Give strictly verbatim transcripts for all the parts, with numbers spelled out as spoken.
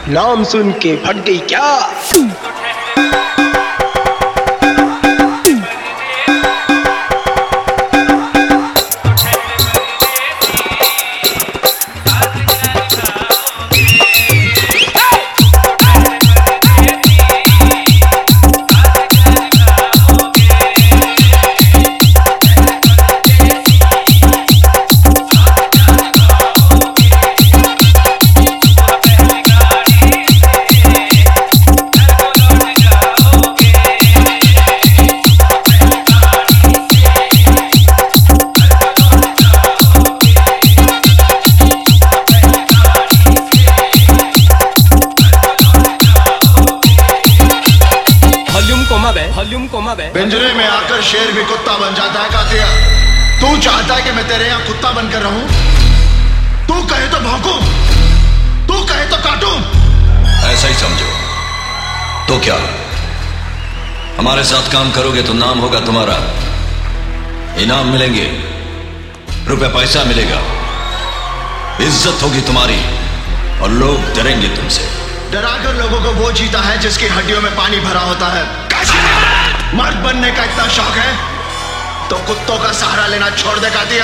नाम सुन के फट गई क्या? पिंजरे में आकर शेर भी कुत्ता बन जाता है कातिया। तू चाहता है कि मैं तेरे यहाँ कुत्ता बनकर रहूं? तू कहे तो भौंकूं, तू कहे तो काटूं। ऐसा ही समझो। तो क्या हमारे साथ काम करोगे तो नाम होगा तुम्हारा, इनाम मिलेंगे, रुपए पैसा मिलेगा, इज्जत होगी तुम्हारी और लोग डरेंगे तुमसे। डराकर लोगों को वो जीता है जिसकी हड्डियों में पानी भरा होता है। मर्द बनने का इतना शौक है तो कुत्तों का सहारा लेना छोड़ दे Katya.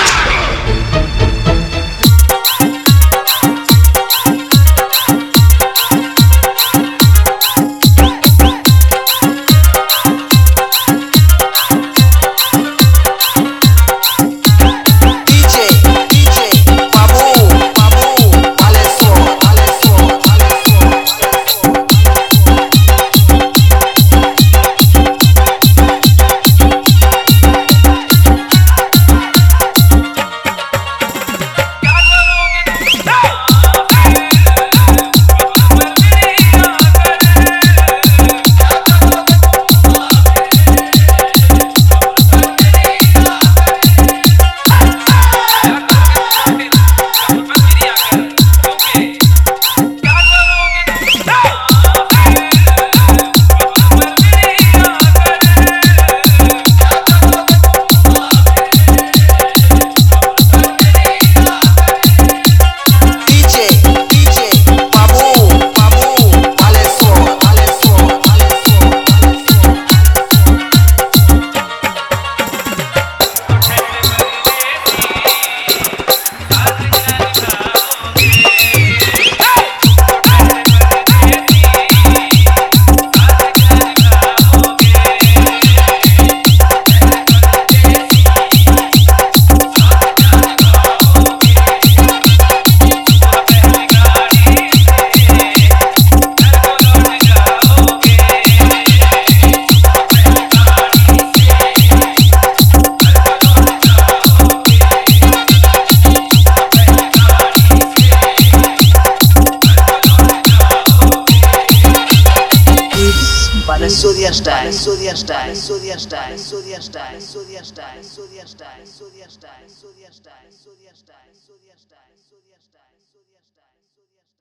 Surya style, Surya style, Surya style, Surya style, Surya style, Surya style, Surya style, Surya style, Surya style, Surya style, Surya style, Surya style.